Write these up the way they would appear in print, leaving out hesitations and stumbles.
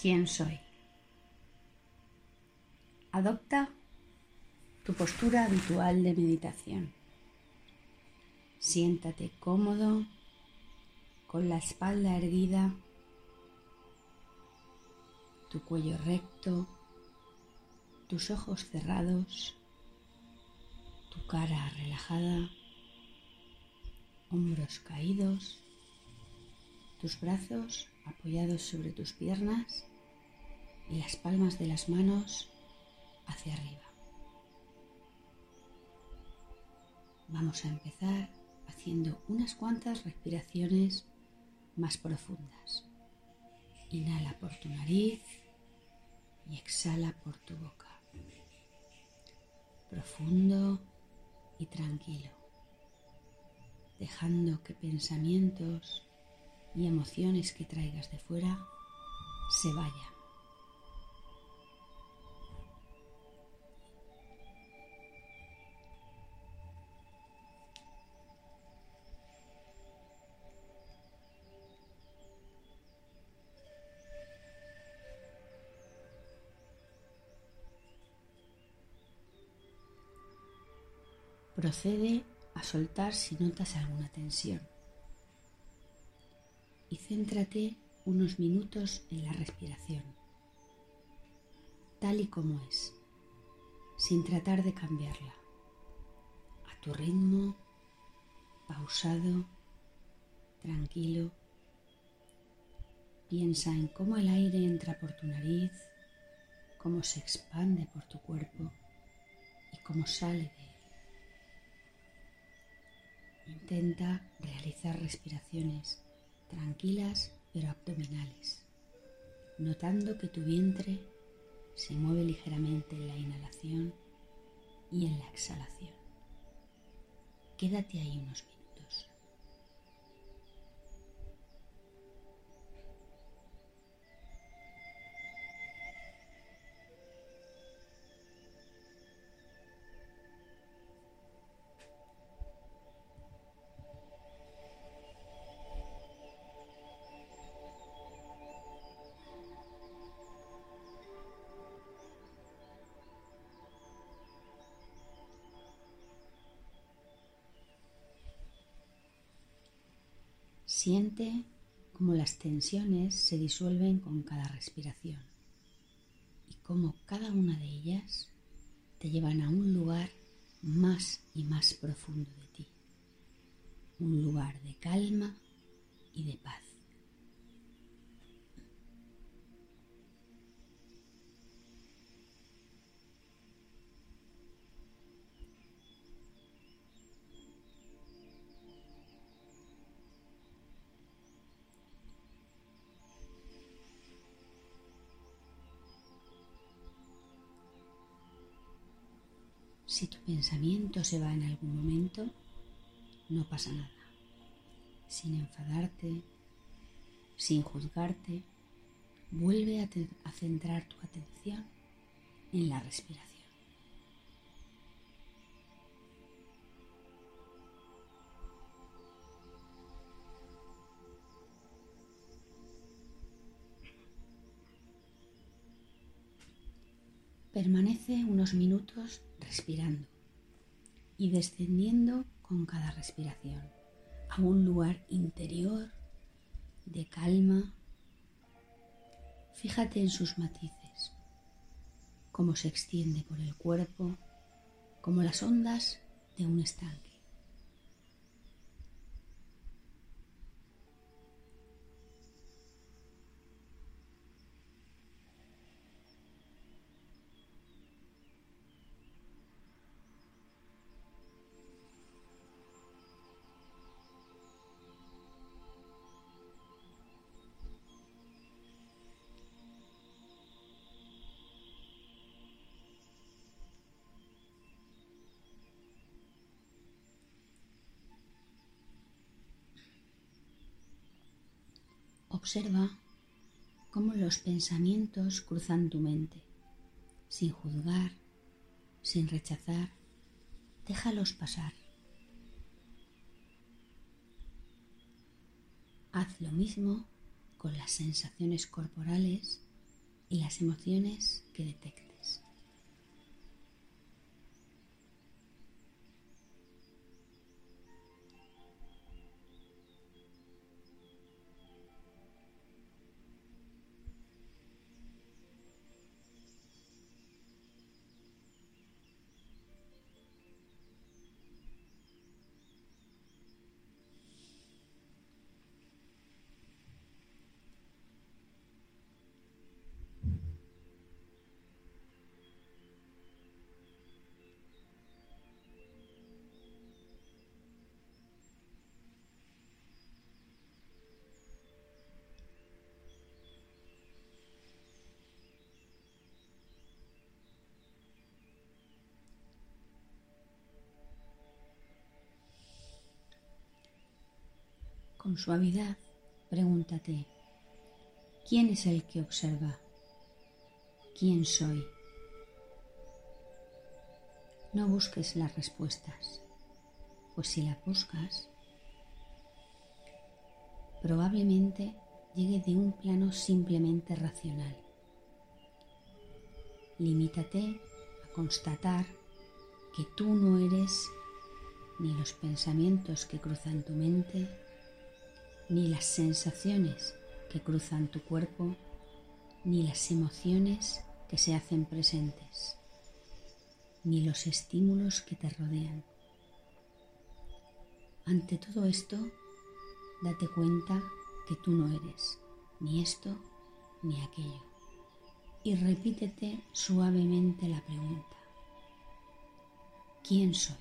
¿Quién soy? Adopta tu postura habitual de meditación. Siéntate cómodo, con la espalda erguida, tu cuello recto, tus ojos cerrados, tu cara relajada, hombros caídos, tus brazos apoyados sobre tus piernas y las palmas de las manos hacia arriba. Vamos a empezar haciendo unas cuantas respiraciones más profundas. Inhala por tu nariz y exhala por tu boca. Profundo y tranquilo, dejando que pensamientos y emociones que traigas de fuera se vayan. Procede a soltar si notas alguna tensión y céntrate unos minutos en la respiración, tal y como es, sin tratar de cambiarla, a tu ritmo, pausado, tranquilo. Piensa en cómo el aire entra por tu nariz, cómo se expande por tu cuerpo y cómo sale de él. Intenta realizar respiraciones tranquilas pero abdominales, notando que tu vientre se mueve ligeramente en la inhalación y en la exhalación. Quédate ahí unos minutos. Siente cómo las tensiones se disuelven con cada respiración y cómo cada una de ellas te llevan a un lugar más y más profundo de ti, un lugar de calma y de paz. Si tu pensamiento se va en algún momento, no pasa nada. Sin enfadarte, sin juzgarte, vuelve a centrar tu atención en la respiración. Permanece unos minutos respirando y descendiendo con cada respiración a un lugar interior de calma. Fíjate en sus matices, cómo se extiende por el cuerpo, como las ondas de un estanque. Observa cómo los pensamientos cruzan tu mente, sin juzgar, sin rechazar, déjalos pasar. Haz lo mismo con las sensaciones corporales y las emociones que detectes. Con suavidad, pregúntate, ¿quién es el que observa? ¿Quién soy? No busques las respuestas, pues si las buscas, probablemente llegue de un plano simplemente racional. Limítate a constatar que tú no eres ni los pensamientos que cruzan tu mente, ni las sensaciones que cruzan tu cuerpo, ni las emociones que se hacen presentes, ni los estímulos que te rodean. Ante todo esto, date cuenta que tú no eres ni esto ni aquello y repítete suavemente la pregunta: ¿quién soy?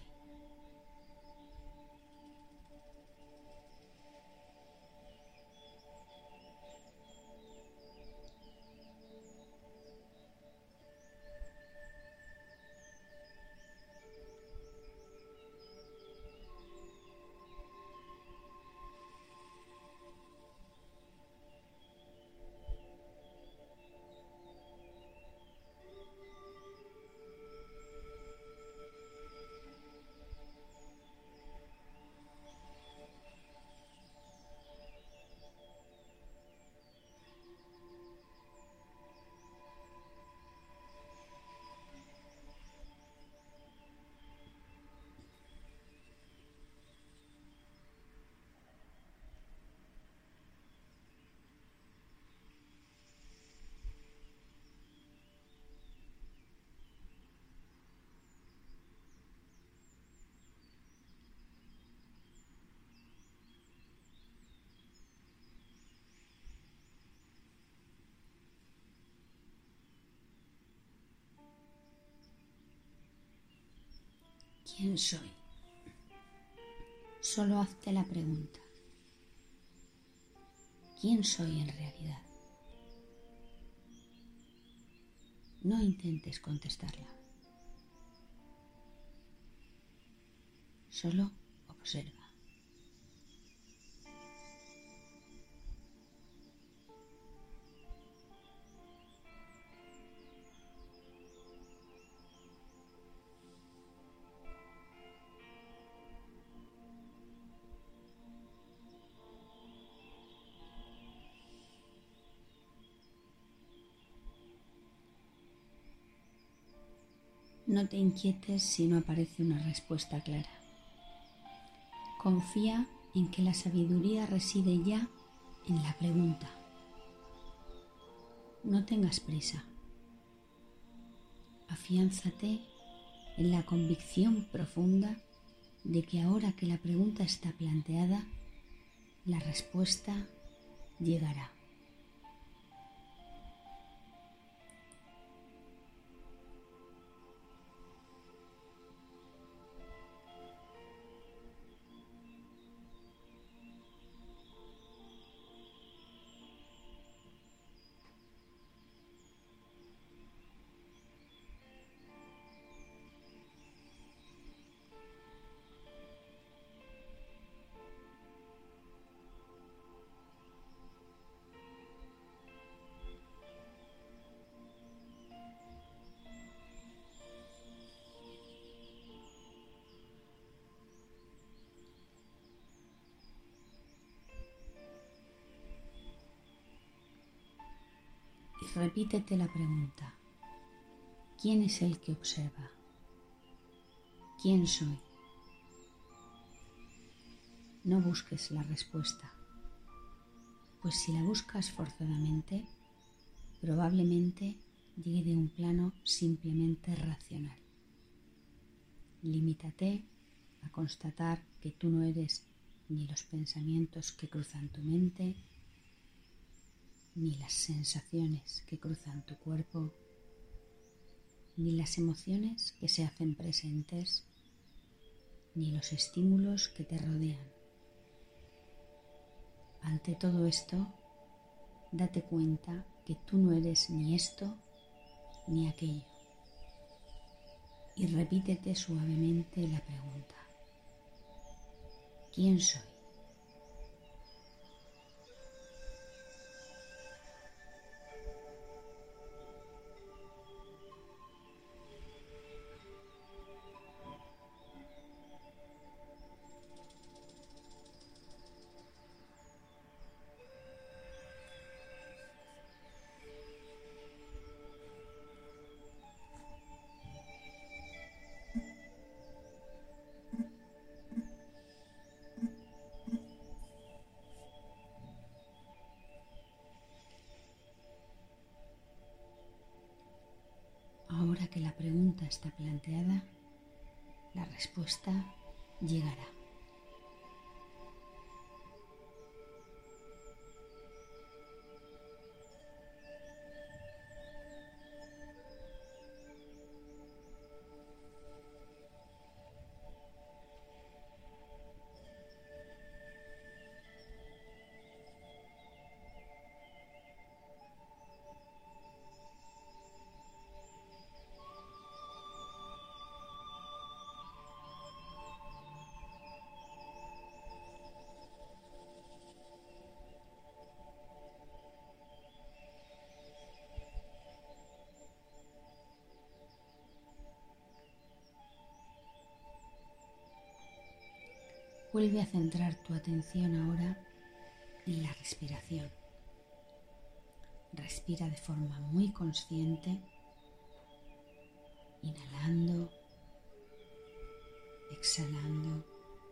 ¿Quién soy? Solo hazte la pregunta: ¿quién soy en realidad? No intentes contestarla. Solo observa. No te inquietes si no aparece una respuesta clara. Confía en que la sabiduría reside ya en la pregunta. No tengas prisa. Afiánzate en la convicción profunda de que ahora que la pregunta está planteada, la respuesta llegará. repítete la pregunta: ¿quién es el que observa? ¿Quién soy? No busques la respuesta, pues si la buscas forzadamente, probablemente llegue de un plano simplemente racional. Limítate a constatar que tú no eres ni los pensamientos que cruzan tu mente, ni las sensaciones que cruzan tu cuerpo, ni las emociones que se hacen presentes, ni los estímulos que te rodean. Ante todo esto, date cuenta que tú no eres ni esto ni aquello. Y repítete suavemente la pregunta: ¿quién soy? Ahora que la pregunta está planteada, la respuesta llegará. Vuelve a centrar tu atención ahora en la respiración. Respira de forma muy consciente, inhalando, exhalando,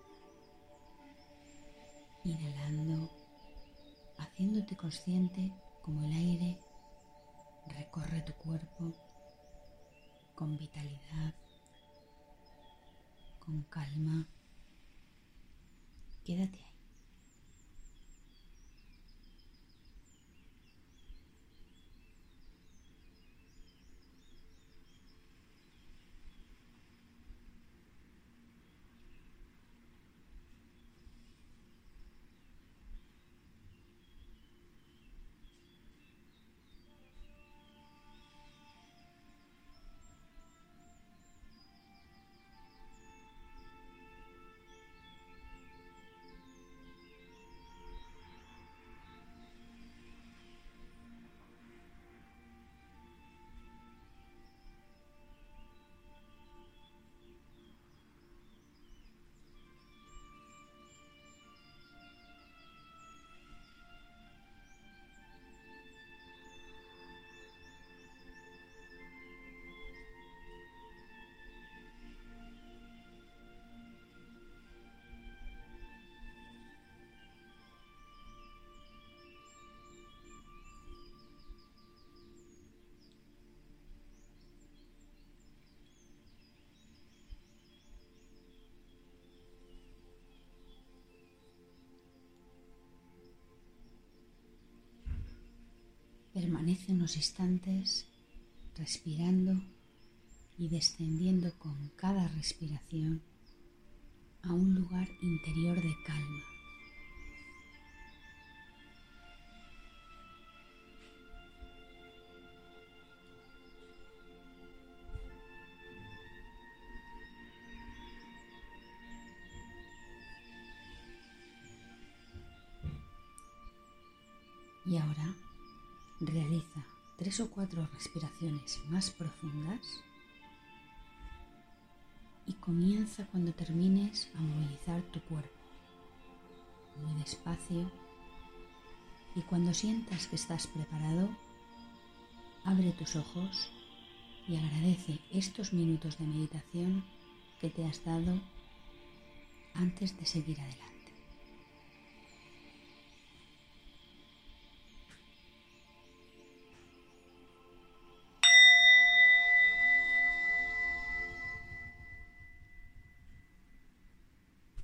inhalando, haciéndote consciente como el aire recorre tu cuerpo con vitalidad, con calma. Quédate ahí. Permanece unos instantes respirando y descendiendo con cada respiración a un lugar interior de calma. Y ahora realiza 3 o 4 respiraciones más profundas y comienza cuando termines a movilizar tu cuerpo muy despacio, y cuando sientas que estás preparado, abre tus ojos y agradece estos minutos de meditación que te has dado antes de seguir adelante.